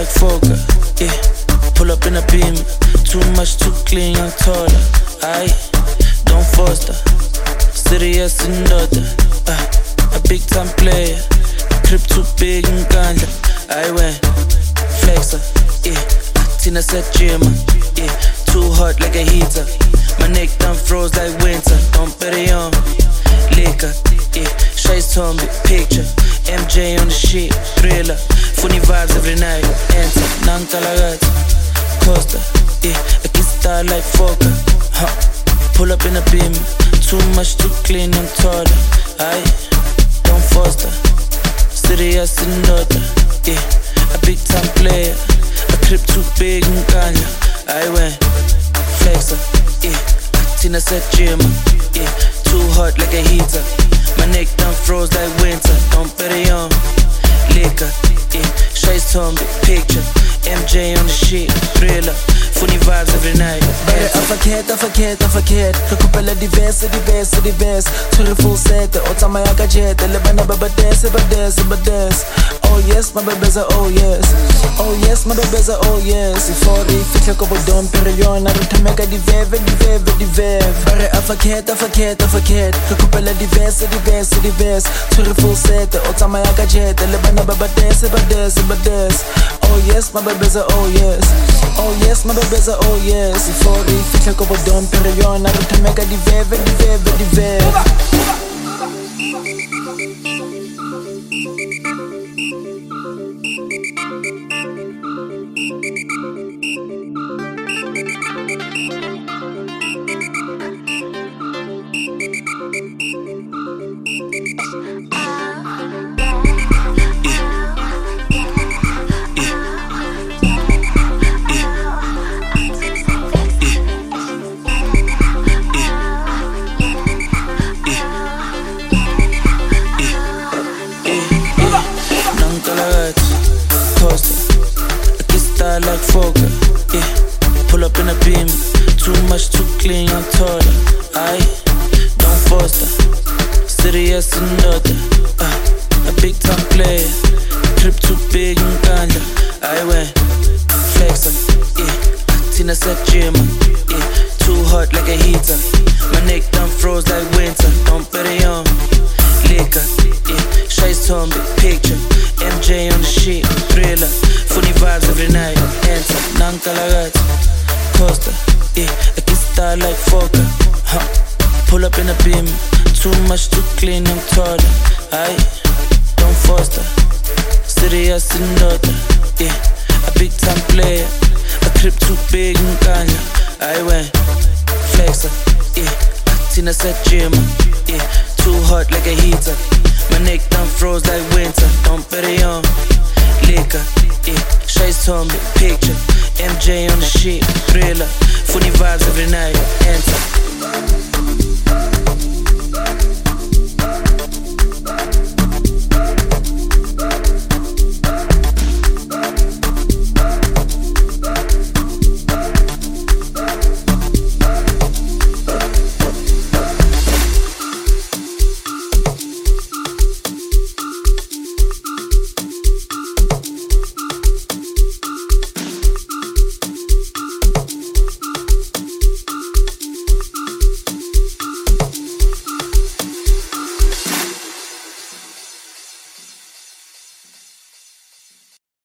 like Fokker, yeah. Pull up in a beam, too much, too clean, young taller. Aye, don't foster, serious in order. A big time player, crib too big in Ganja. I went flexer, yeah. Tina said Jimmer, yeah. Too hot like a heater. My neck done froze like winter. Don't bet it on liquor, yeah. Shay's told me picture. MJ on the shit, thriller. Funny vibes every night. Enter, Nankalagata, Costa, yeah. I can start like Fokker, huh. Pull up in a beam, too much, too clean, I'm taller. Aye, don't foster, serious in order, yeah. A big time player, a crib too big in Kanye. I went flexer, yeah. Tina said Jimmer, yeah. Too hot like a heater. My neck done froze like winter. Don't bet it on liquor, yeah. Shay's told me picture. MJ on the shit, thriller. Funny vibes every night. I forget. Recupera diverse. Turi full set, otama ya kajete. Lebana baba dance. Oh yes, my baby's a oh yes. Oh yes, my baby's a oh yes. Ifori, fitla kobo dom periona. Rutameka diveve. Bare I forget. Recupera diverse. Turi full set, otama ya kajete. Lebana baba dance. Oh yes, my baby's a oh yes. Oh yes, my baby's a oh yes. Ifori, fitla kobo dom periona. Rutameka diveve. Like Fokker, yeah. Pull up in a beam, too much, too clean, I'm taller. Aye, don't foster, serious in order. A big time player, crib too big in Ganja. I went flexer, yeah. Tina said Jimmer, yeah. Too hot like a heater. My neck done froze like winter. Don't bet it on liquor, yeah. Shay's told me picture. MJ on the shit, thriller. Funny vibes every night. Enter, Nankalagata, Costa, yeah. I can start like Fokker, huh. Pull up in a beam, too much, too clean, I'm taller. Aye, don't foster, serious in order, yeah. A big time player, a crib too big in Kanye. I went flexer, yeah. Tina said Jimmer, yeah. Too hot like a heater. My neck done froze like winter. Don't bet it on liquor, yeah. Shay's told me picture. MJ on the shit, thriller. Funny vibes every night. Enter.